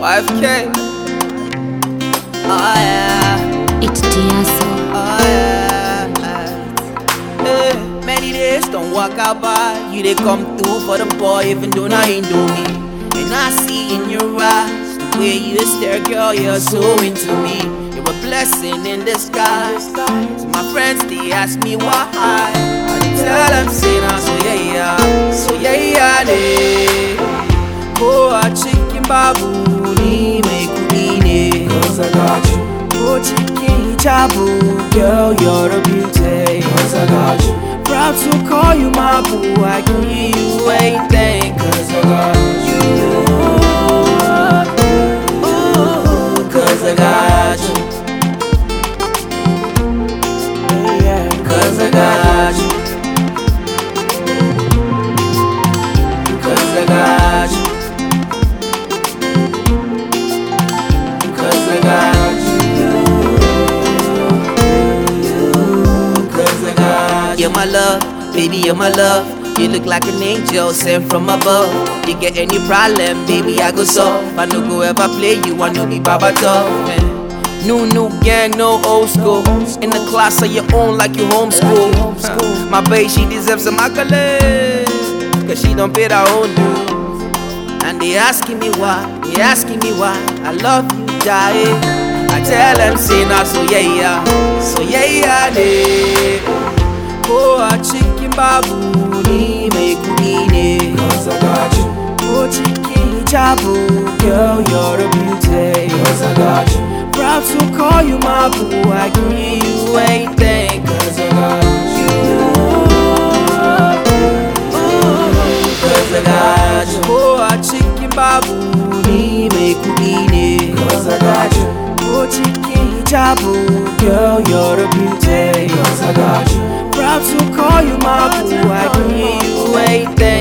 5K. Oh yeah. It's Diaso. Oh yeah. Hey, many days don't walk out by. You they come through for the boy, even though I ain't do me. And I see in your eyes the way you stare, girl, you're so into me. You're a blessing in disguise. So my friends they ask me why. I tell them say now so yeah, they. Oh, a chicken babu ni make me. Cause I got you. Oh, chicken chabu, girl, you're a beauty. Cause I got you. Proud to call you my boo, I give you anything. Cause I got you. Cause I got you. Cause I got you. Cause I got you. Cause I got you. Cause I got you. You're my love, baby, you're my love. You look like an angel sent from above. You get any problem, baby, I go solve. I no go ever play you, I no be Baba tough, man. New gang, no old school. In the class of your own like you homeschool. My babe, she deserves some accolades, cause she don't pay her own dues. And they asking me why, I love you, die. I tell them, say now, so yeah, they. Oh, a chicken babu ni make me. Cause I got you. Oh, chicken chabu, girl, you're a beauty. Cause I got you. Proud to call you my boo, I give you anything. Cause I got you. Cause I got you. Oh, a chicken babu ni make me. Cause I got you. Oh, chicken chabu, girl, you're a beauty. Cause I got you. Proud to call you my boo, I give you anything.